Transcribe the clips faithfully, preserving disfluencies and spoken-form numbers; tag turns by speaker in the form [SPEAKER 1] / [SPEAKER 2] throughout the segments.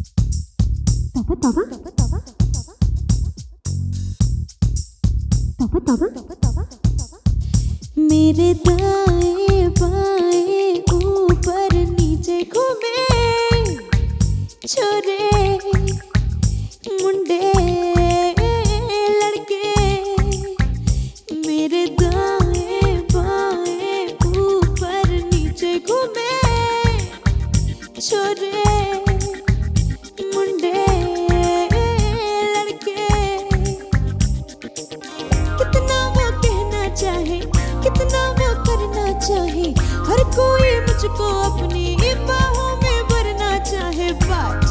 [SPEAKER 1] तोबा तोबा तोबा तोबा तोबा तोबा मेरे दाएं बाएं ऊपर नीचे घूमे छोरे मुंडे लड़के मेरे दाएं बाएं ऊपर नीचे घूमे छोरे मुंडे लड़के कितना वो कहना चाहे कितना वो करना चाहे हर कोई मुझको अपनी बाहों में भरना चाहे बट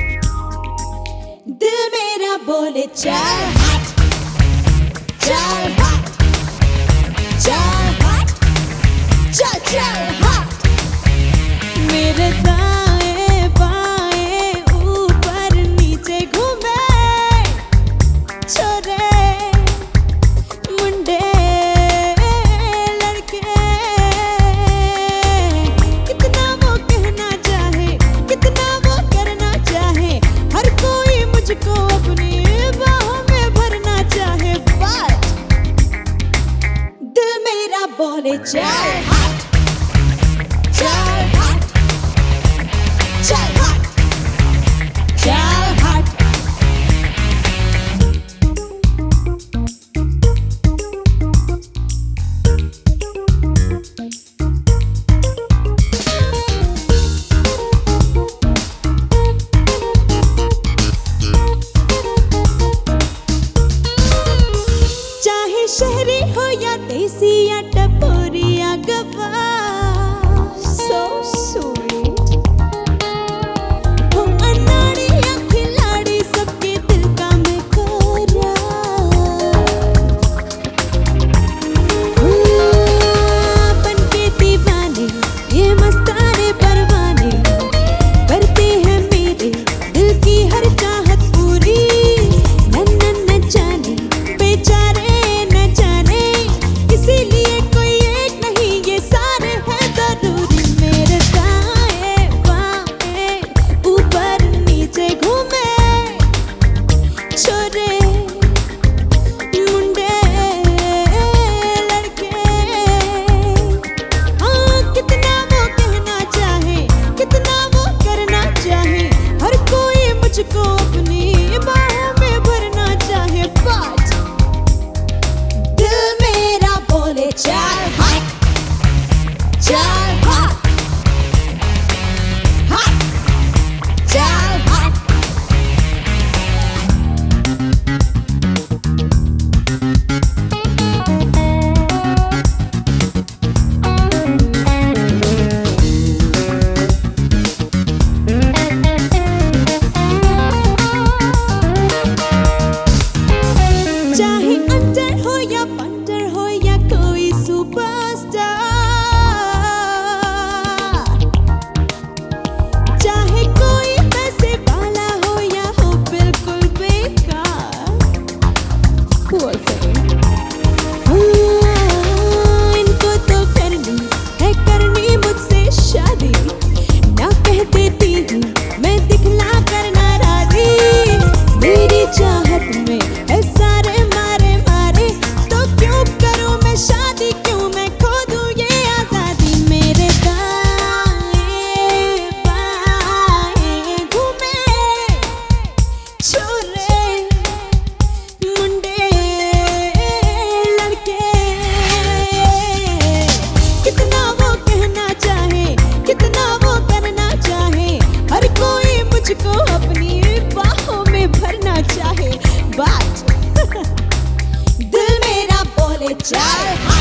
[SPEAKER 1] दिल मेरा बोले चल हट चल हट चल हट चल चल हट मेरे दाएं बाएं ऊपर नीचे घूमे छोरे मुंडे लड़के कितना वो कहना चाहे कितना वो करना चाहे हर कोई मुझको अपनी बाहों में भरना चाहे बट दिल मेरा बोले चल हट चल हट चल हट चल हट चाहे शहरी हो या देसी या टपोरी या गवा so sweet हो अनाड़ी या खिलाड़ी सबके दिल का मैं कोरा बन के दीवाने ये मस्ताने परवाने करते हैं मेरे दिल की हर चाहत पूरी न न न जाने बेचारे न जाने इसीलिए कोई एक नहीं ये सारे हैं जरूरी मेरे दाएं बाएं ऊपर नीचे घूमे छोरे मुंडे लड़के हाँ कितना वो कहना चाहे कितना वो करना चाहे हर कोई मुझको अपनी बाहों में भरना चाहे बट दिल मेरा बोले चल हट चल हट हट चल हट चाहे अंडर हो या बंदर हो या कोई सुपरस्टार चाहे कोई पैसे वाला हो या हो बिल्कुल बेकार Poor thing. हाँ, इनको तो करनी है करनी मुझसे शादी ना कह देती हूँ मैं दिखला करना राजी मेरी चाहत में है सारे मारे मारे तो क्यों करूँ मैं शादी क्यों मैं खो दूँ ये आजादी मेरे दाएं बाएं घूमे छोरे मुंडे लड़के कितना वो कहना चाहे कितना वो करना चाहे हर कोई मुझको अपनी बाहों में भरना चाहे बट दिल मेरा बोले चल